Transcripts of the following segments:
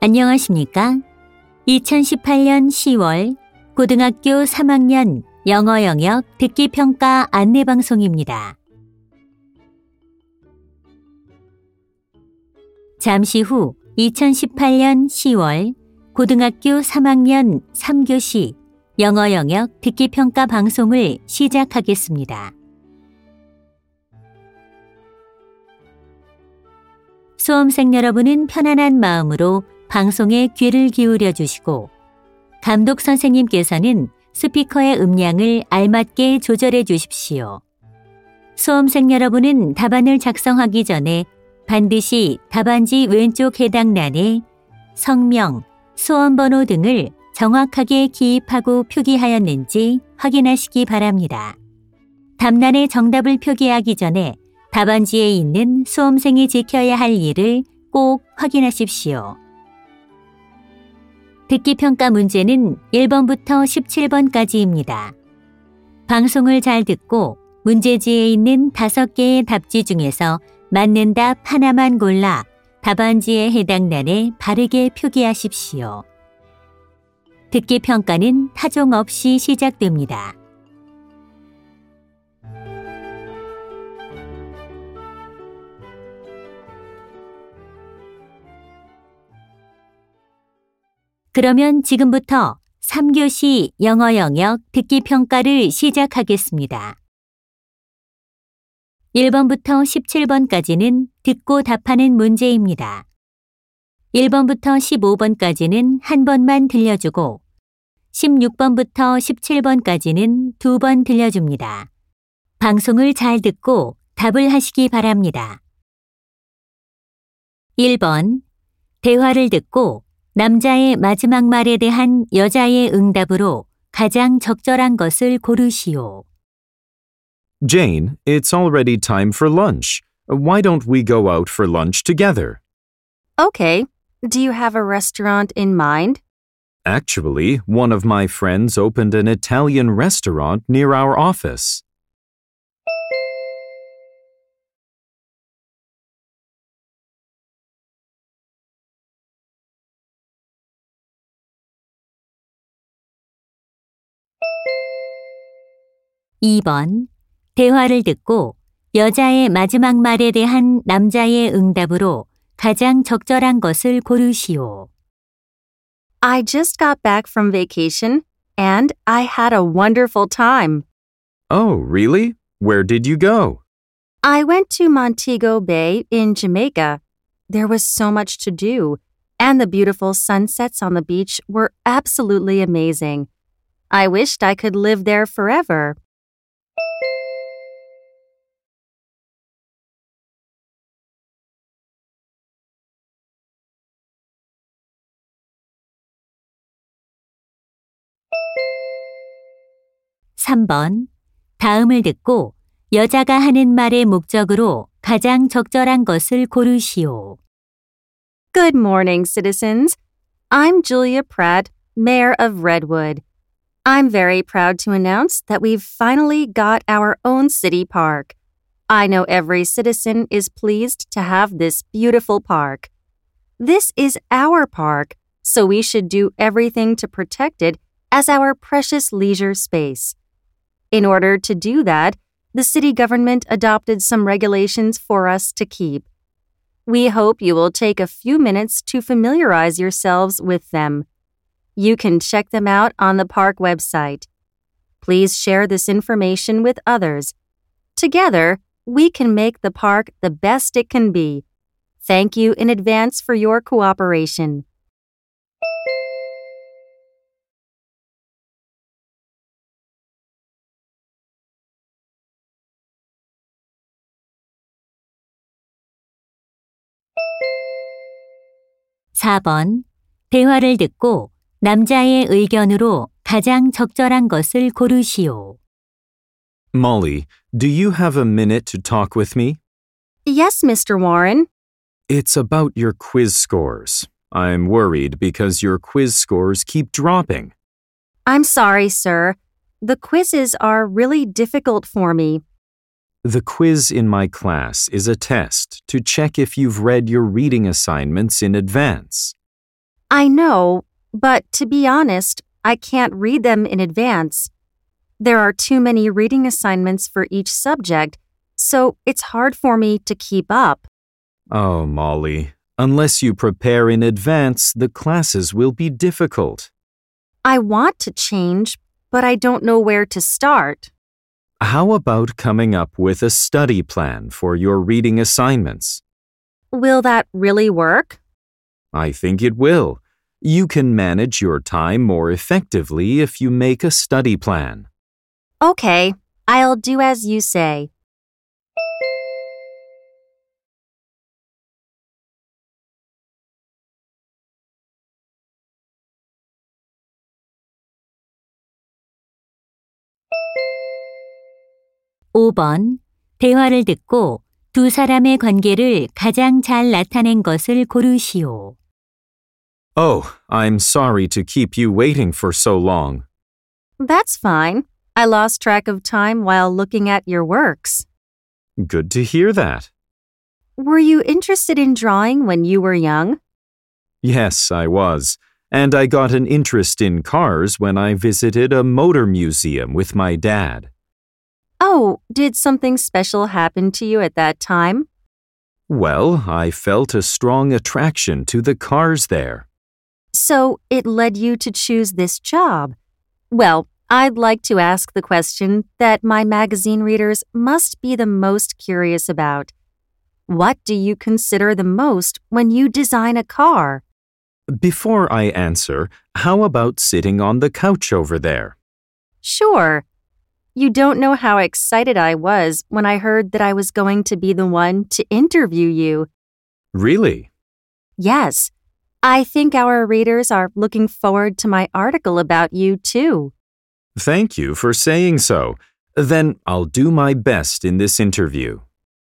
안녕하십니까? 2018년 10월 고등학교 3학년 영어 영역 듣기 평가 안내 방송입니다. 잠시 후 2018년 10월 고등학교 3학년 3교시 영어 영역 듣기 평가 방송을 시작하겠습니다. 수험생 여러분은 편안한 마음으로 방송에 귀를 기울여 주시고 감독 선생님께서는 스피커의 음량을 알맞게 조절해 주십시오. 수험생 여러분은 답안을 작성하기 전에 반드시 답안지 왼쪽 해당 란에 성명, 수험번호 등을 정확하게 기입하고 표기하였는지 확인하시기 바랍니다. 답란에 정답을 표기하기 전에 답안지에 있는 수험생이 지켜야 할 일을 꼭 확인하십시오. 듣기평가 문제는 1번부터 17번까지입니다. 방송을 잘 듣고 문제지에 있는 5개의 답지 중에서 맞는 답 하나만 골라 답안지에 해당 란에 바르게 표기하십시오. 듣기평가는 타종 없이 시작됩니다. 그러면 지금부터 3교시 영어 영역 듣기 평가를 시작하겠습니다. 1번부터 17번까지는 듣고 답하는 문제입니다. 1번부터 15번까지는 한 번만 들려주고 16번부터 17번까지는 2번 들려줍니다. 방송을 잘 듣고 답을 하시기 바랍니다. 1번, 대화를 듣고 남자의 마지막 말에 대한 여자의 응답으로 가장 적절한 것을 고르시오. Jane, it's already time for lunch. Why don't we go out for lunch together? Okay. Do you have a restaurant in mind? Actually, one of my friends opened an Italian restaurant near our office. (2번) 대화를 듣고 여자의 마지막 말에 대한 남자의 응답으로 가장 적절한 것을 고르시오. I just got back from vacation and I had a wonderful time. Oh, really? Where did you go? I went to Montego Bay in Jamaica. There was so much to do, and the beautiful sunsets on the beach were absolutely amazing. I wished I could live there forever. (3번) 다음을 듣고 여자가 하는 말의 목적으로 가장 적절한 것을 고르시오. Good morning, citizens. I'm Julia Pratt, Mayor of Redwood. I'm very proud to announce that we've finally got our own city park. I know every citizen is pleased to have this beautiful park. This is our park, so we should do everything to protect it as our precious leisure space. In order to do that, the city government adopted some regulations for us to keep. We hope you will take a few minutes to familiarize yourselves with them. You can check them out on the park website. Please share this information with others. Together, we can make the park the best it can be. Thank you in advance for your cooperation. (4번) 대화를 듣고 남자의 의견으로 가장 적절한 것을 고르시오. Molly, do you have a minute to talk with me? Yes, Mr. Warren. It's about your quiz scores. I'm worried because your quiz scores keep dropping. I'm sorry, sir. The quizzes are really difficult for me. The quiz in my class is a test to check if you've read your reading assignments in advance. I know, but to be honest, I can't read them in advance. There are too many reading assignments for each subject, so it's hard for me to keep up. Oh, Molly, unless you prepare in advance, the classes will be difficult. I want to change, but I don't know where to start. How about coming up with a study plan for your reading assignments? Will that really work? I think it will. You can manage your time more effectively if you make a study plan. Okay, I'll do as you say. (5번) 대화를 듣고 두 사람의 관계를 가장 잘 나타낸 것을 고르시오. Oh, I'm sorry to keep you waiting for so long. That's fine. I lost track of time while looking at your works. Good to hear that. Were you interested in drawing when you were young? Yes, I was. And I got an interest in cars when I visited a motor museum with my dad. Oh, did something special happen to you at that time? Well, I felt a strong attraction to the cars there. So it led you to choose this job. Well, I'd like to ask the question that my magazine readers must be the most curious about. What do you consider the most when you design a car? Before I answer, how about sitting on the couch over there? Sure. You don't know how excited I was when I heard that I was going to be the one to interview you. Really? Yes. I think our readers are looking forward to my article about you, too. Thank you for saying so. Then I'll do my best in this interview.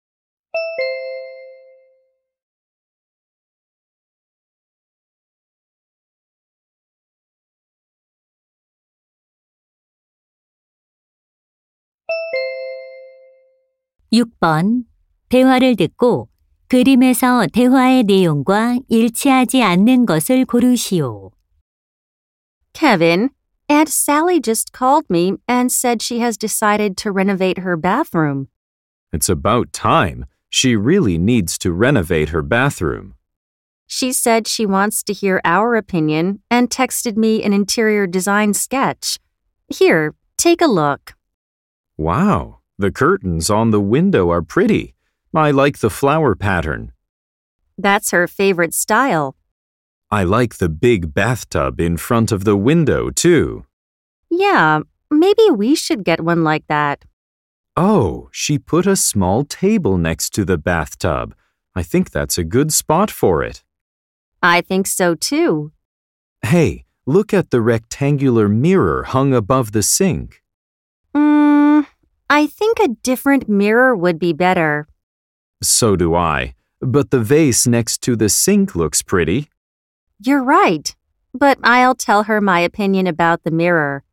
(6번) 대화를 듣고 그림에서 대화의 내용과 일치하지 않는 것을 고르시오. Kevin, Aunt Sally just called me and said she has decided to renovate her bathroom. It's about time. She really needs to renovate her bathroom. She said she wants to hear our opinion and texted me an interior design sketch. Here, take a look. Wow, the curtains on the window are pretty. I like the flower pattern. That's her favorite style. I like the big bathtub in front of the window, too. Yeah, maybe we should get one like that. Oh, she put a small table next to the bathtub. I think that's a good spot for it. I think so too. Hey, look at the rectangular mirror hung above the sink. I think a different mirror would be better. So do I. But the vase next to the sink looks pretty. You're right, but I'll tell her my opinion about the mirror.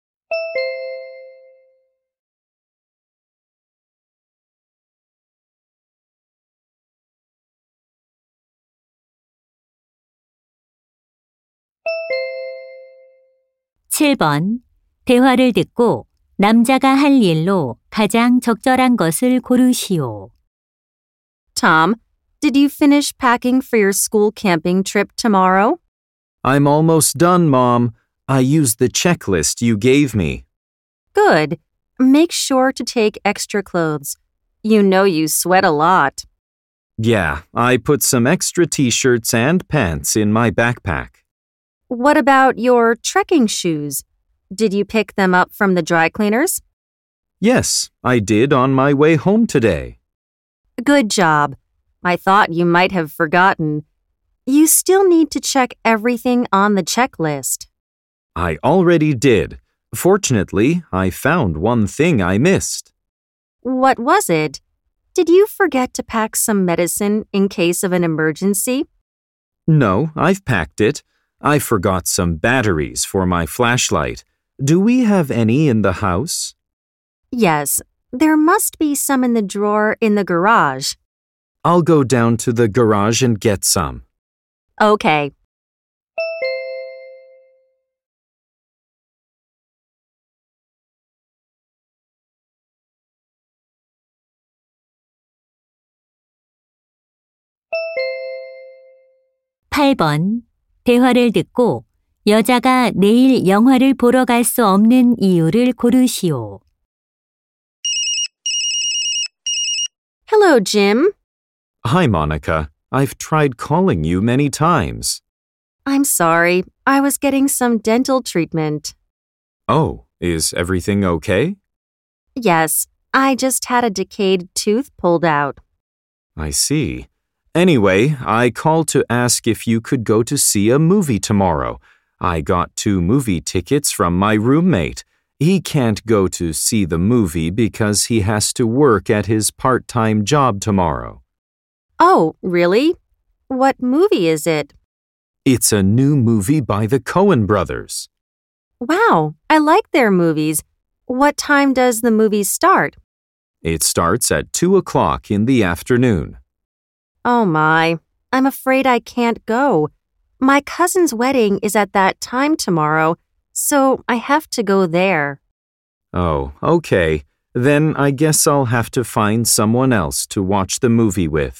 (7번) 대화를 듣고 남자가 할 일로 가장 적절한 것을 고르시오. Tom, did you finish packing for your school camping trip tomorrow? I'm almost done, Mom. I used the checklist you gave me. Good. Make sure to take extra clothes. You know you sweat a lot. Yeah, I put some extra t-shirts and pants in my backpack. What about your trekking shoes? Did you pick them up from the dry cleaners? Yes, I did on my way home today. Good job. I thought you might have forgotten. You still need to check everything on the checklist. I already did. Fortunately, I found one thing I missed. What was it? Did you forget to pack some medicine in case of an emergency? No, I've packed it. I forgot some batteries for my flashlight. Do we have any in the house? Yes, there must be some in the drawer in the garage. I'll go down to the garage and get some. Okay. 8번. 대화를 듣고 여자가 내일 영화를 보러 갈 수 없는 이유를 고르시오. Hello, Jim. Hi, Monica. I've tried calling you many times. I'm sorry. I was getting some dental treatment. Oh, is everything okay? Yes, I just had a decayed tooth pulled out. I see. Anyway, I called to ask if you could go to see a movie tomorrow. I got 2 movie tickets from my roommate. He can't go to see the movie because he has to work at his part-time job tomorrow. Oh, really? What movie is it? It's a new movie by the Coen brothers. Wow, I like their movies. What time does the movie start? It starts at 2 o'clock in the afternoon. Oh my, I'm afraid I can't go. My cousin's wedding is at that time tomorrow, so I have to go there. Oh, okay. Then I guess I'll have to find someone else to watch the movie with.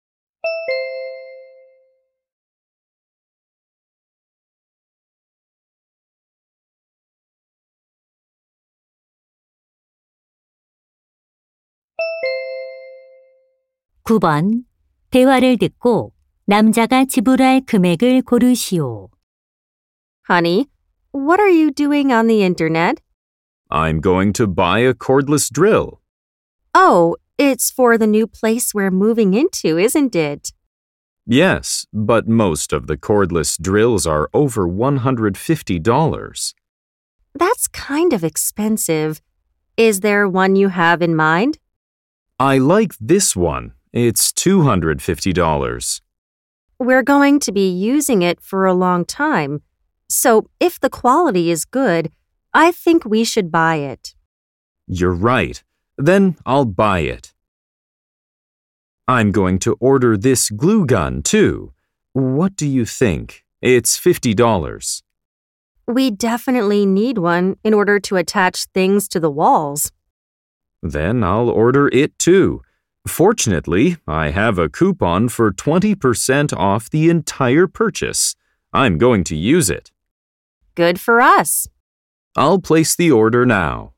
(9번) 대화를 듣고 남자가 지불할 금액을 고르시오. Honey, what are you doing on the internet? I'm going to buy a cordless drill. Oh, it's for the new place we're moving into, isn't it? Yes, but most of the cordless drills are over $150. That's kind of expensive. Is there one you have in mind? I like this one. It's $250. We're going to be using it for a long time, so if the quality is good, I think we should buy it. You're right. Then I'll buy it. I'm going to order this glue gun, too. What do you think? It's $50. We definitely need one in order to attach things to the walls. Then I'll order it, too. Fortunately, I have a coupon for 20% off the entire purchase. I'm going to use it. Good for us. I'll place the order now.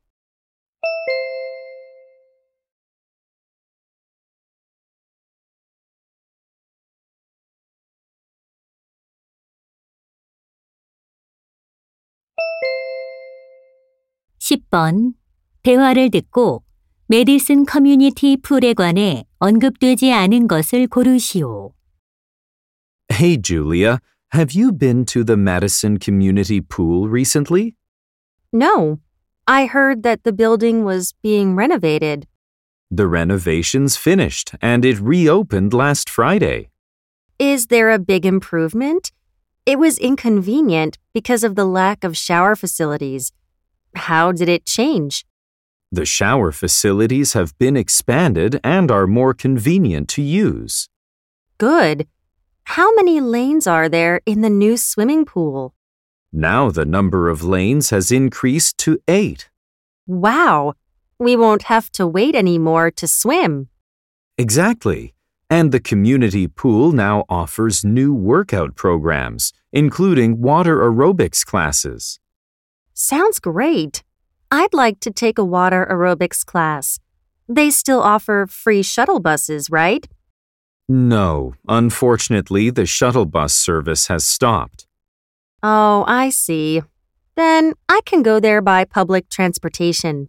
(10번) 대화를 듣고 메디슨 커뮤니티 풀에 관해 언급되지 않은 것을 고르시오. Hey, Julia, have you been to the Madison Community Pool recently? No, I heard that the building was being renovated. The renovation's finished and it reopened last Friday. Is there a big improvement? It was inconvenient because of the lack of shower facilities. How did it change? The shower facilities have been expanded and are more convenient to use. Good. How many lanes are there in the new swimming pool? Now the number of lanes has increased to 8. Wow! We won't have to wait anymore to swim. Exactly. And the community pool now offers new workout programs, including water aerobics classes. Sounds great. I'd like to take a water aerobics class. They still offer free shuttle buses, right? No, unfortunately, the shuttle bus service has stopped. Oh, I see. Then I can go there by public transportation.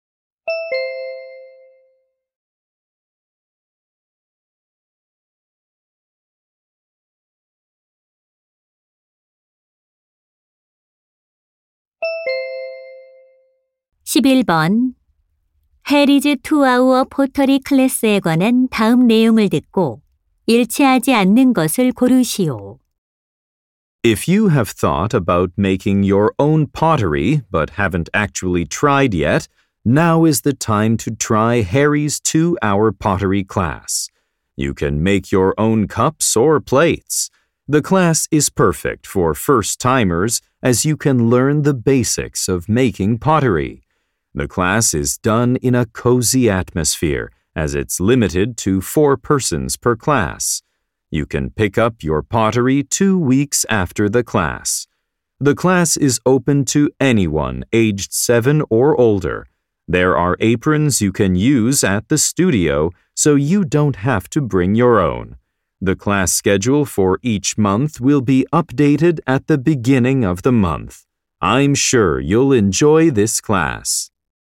(11번) 해리즈 투아우어 포터리 클래스에 관한 다음 내용을 듣고 일치하지 않는 것을 고르시오. If you have thought about making your own pottery but haven't actually tried yet, now is the time to try Harry's 2-hour pottery class. You can make your own cups or plates. The class is perfect for first-timers as you can learn the basics of making pottery. The class is done in a cozy atmosphere as it's limited to 4 persons per class. You can pick up your pottery 2 weeks after the class. The class is open to anyone aged 7 or older. There are aprons you can use at the studio, so you don't have to bring your own. The class schedule for each month will be updated at the beginning of the month. I'm sure you'll enjoy this class.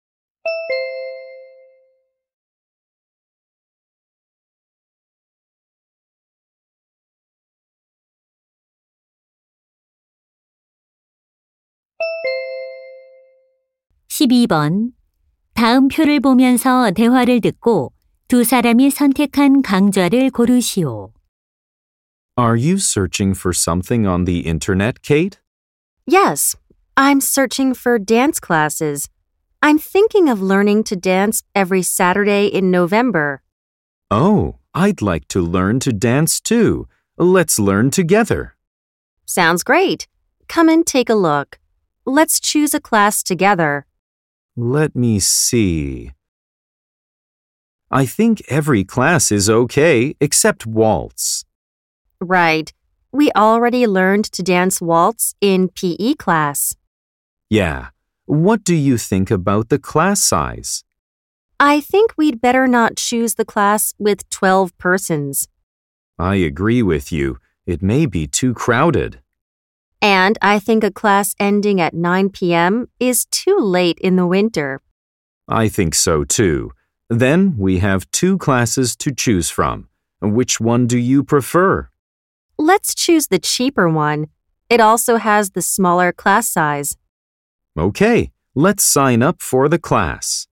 (12번) 다음 표를 보면서 대화를 듣고 두 사람이 선택한 강좌를 고르시오. Are you searching for something on the internet, Kate? Yes, I'm searching for dance classes. I'm thinking of learning to dance every Saturday in November. Oh, I'd like to learn to dance too. Let's learn together. Sounds great. Come and take a look. Let's choose a class together. Let me see. I think every class is okay except waltz. Right. We already learned to dance waltz in PE class. Yeah. What do you think about the class size? I think we'd better not choose the class with 12 persons. I agree with you. It may be too crowded. And I think a class ending at 9 p.m. is too late in the winter. I think so too. Then we have 2 classes to choose from. Which one do you prefer? Let's choose the cheaper one. It also has the smaller class size. Okay, let's sign up for the class.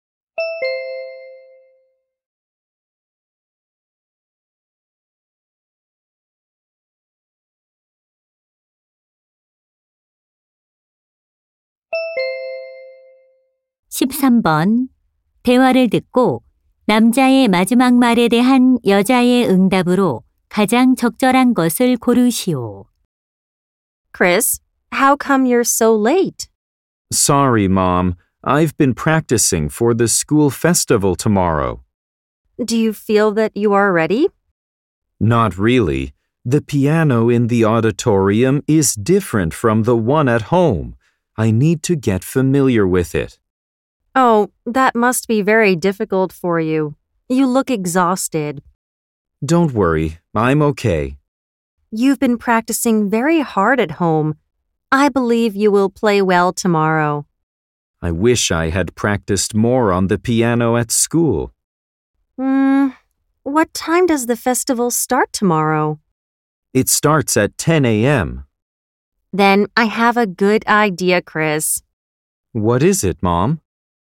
(13번) 대화를 듣고 남자의 마지막 말에 대한 여자의 응답으로 가장 적절한 것을 고르시오. Chris, how come you're so late? Sorry, Mom. I've been practicing for the school festival tomorrow. Do you feel that you are ready? Not really. The piano in the auditorium is different from the one at home. I need to get familiar with it. Oh, that must be very difficult for you. You look exhausted. Don't worry, I'm okay. You've been practicing very hard at home. I believe you will play well tomorrow. I wish I had practiced more on the piano at school. What time does the festival start tomorrow? It starts at 10 a.m. Then I have a good idea, Chris. What is it, Mom?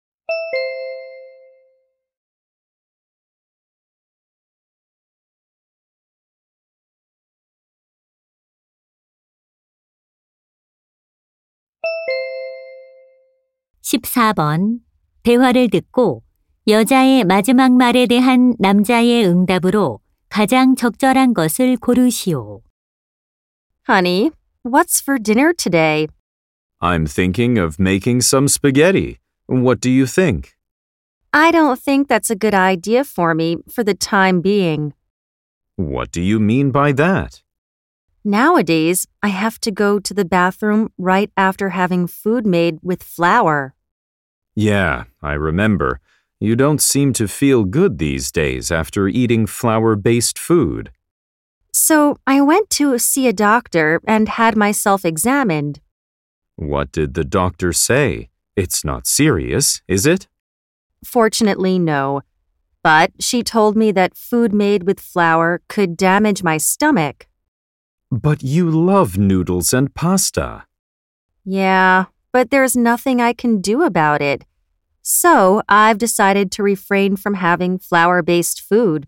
(14번) 대화를 듣고 여자의 마지막 말에 대한 남자의 응답으로 가장 적절한 것을 고르시오. Honey, what's for dinner today? I'm thinking of making some spaghetti. What do you think? I don't think that's a good idea for me for the time being. What do you mean by that? Nowadays, I have to go to the bathroom right after having food made with flour. Yeah, I remember. You don't seem to feel good these days after eating flour-based food. So I went to see a doctor and had myself examined. What did the doctor say? It's not serious, is it? Fortunately, no. But she told me that food made with flour could damage my stomach. But you love noodles and pasta. Yeah, but there's nothing I can do about it. So I've decided to refrain from having flour-based food.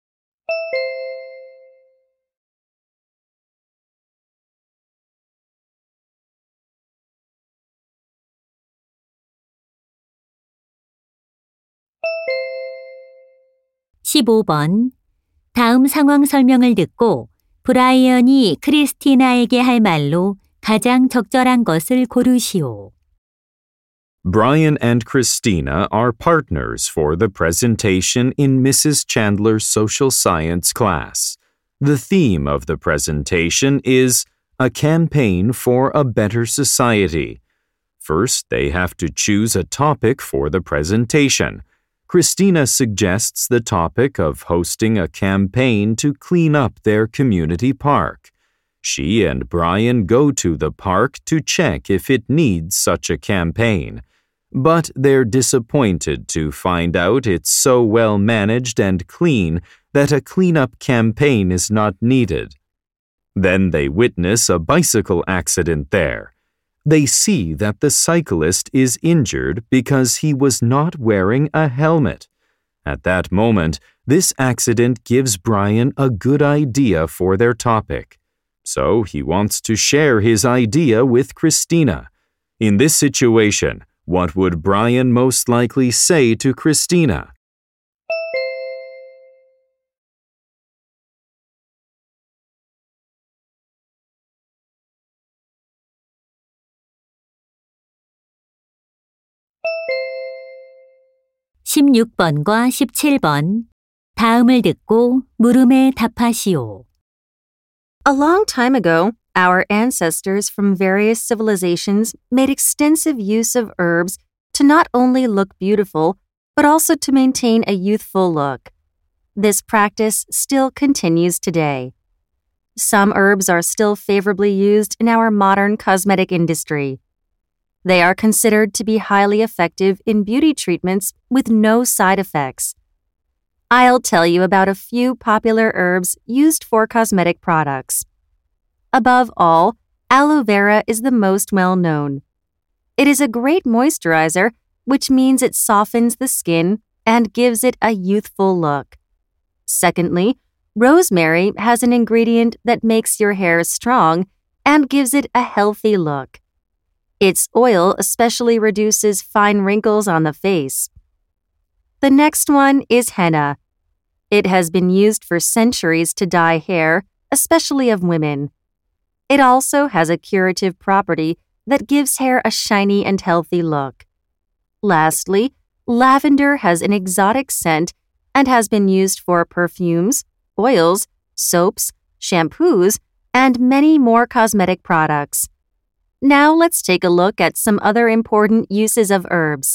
(15번) 다음 상황 설명을 듣고 브라이언이 크리스티나에게 할 말로 가장 적절한 것을 고르시오. Brian and Christina are partners for the presentation in Mrs. Chandler's social science class. The theme of the presentation is a campaign for a better society. First, they have to choose a topic for the presentation. Christina suggests the topic of hosting a campaign to clean up their community park. She and Brian go to the park to check if it needs such a campaign. But they're disappointed to find out it's so well managed and clean that a cleanup campaign is not needed. Then they witness a bicycle accident there. They see that the cyclist is injured because he was not wearing a helmet. At that moment, this accident gives Brian a good idea for their topic. So he wants to share his idea with Christina. In this situation, what would Brian most likely say to Christina? (16번과 17번) 다음을 듣고 물음에 답하시오. A long time ago, our ancestors from various civilizations made extensive use of herbs to not only look beautiful, but also to maintain a youthful look. This practice still continues today. Some herbs are still favorably used in our modern cosmetic industry. They are considered to be highly effective in beauty treatments with no side effects. I'll tell you about a few popular herbs used for cosmetic products. Above all, aloe vera is the most well-known. It is a great moisturizer, which means it softens the skin and gives it a youthful look. Secondly, rosemary has an ingredient that makes your hair strong and gives it a healthy look. Its oil especially reduces fine wrinkles on the face. The next one is henna. It has been used for centuries to dye hair, especially of women. It also has a curative property that gives hair a shiny and healthy look. Lastly, lavender has an exotic scent and has been used for perfumes, oils, soaps, shampoos, and many more cosmetic products. Now let's take a look at some other important uses of herbs.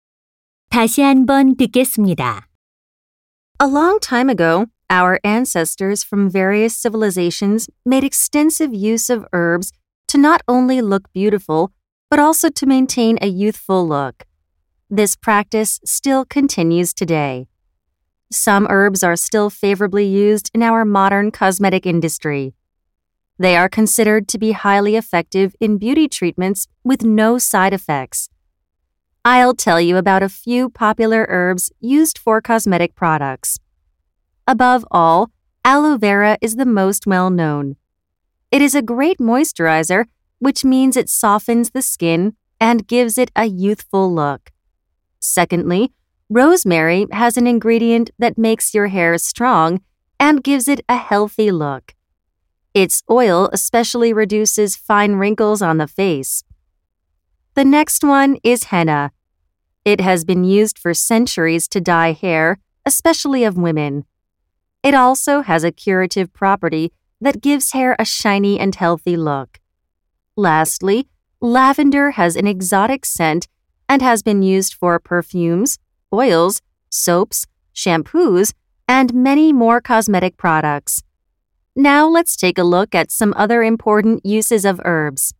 다시 한번 듣겠습니다. A long time ago, our ancestors from various civilizations made extensive use of herbs to not only look beautiful, but also to maintain a youthful look. This practice still continues today. Some herbs are still favorably used in our modern cosmetic industry. They are considered to be highly effective in beauty treatments with no side effects. I'll tell you about a few popular herbs used for cosmetic products. Above all, aloe vera is the most well-known. It is a great moisturizer, which means it softens the skin and gives it a youthful look. Secondly, rosemary has an ingredient that makes your hair strong and gives it a healthy look. Its oil especially reduces fine wrinkles on the face. The next one is henna. It has been used for centuries to dye hair, especially of women. It also has a curative property that gives hair a shiny and healthy look. Lastly, lavender has an exotic scent and has been used for perfumes, oils, soaps, shampoos, and many more cosmetic products. Now let's take a look at some other important uses of herbs.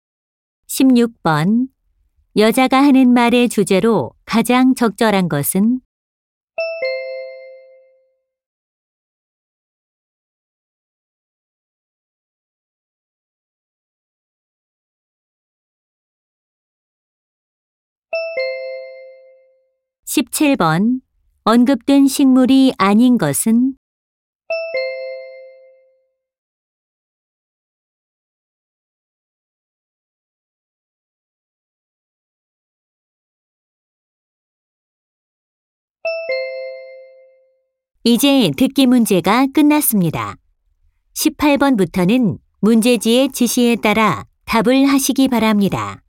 16번. 여자가 하는 말의 주제로 가장 적절한 것은? (17번) 언급된 식물이 아닌 것은? 이제 듣기 문제가 끝났습니다. 18번부터는 문제지의 지시에 따라 답을 하시기 바랍니다.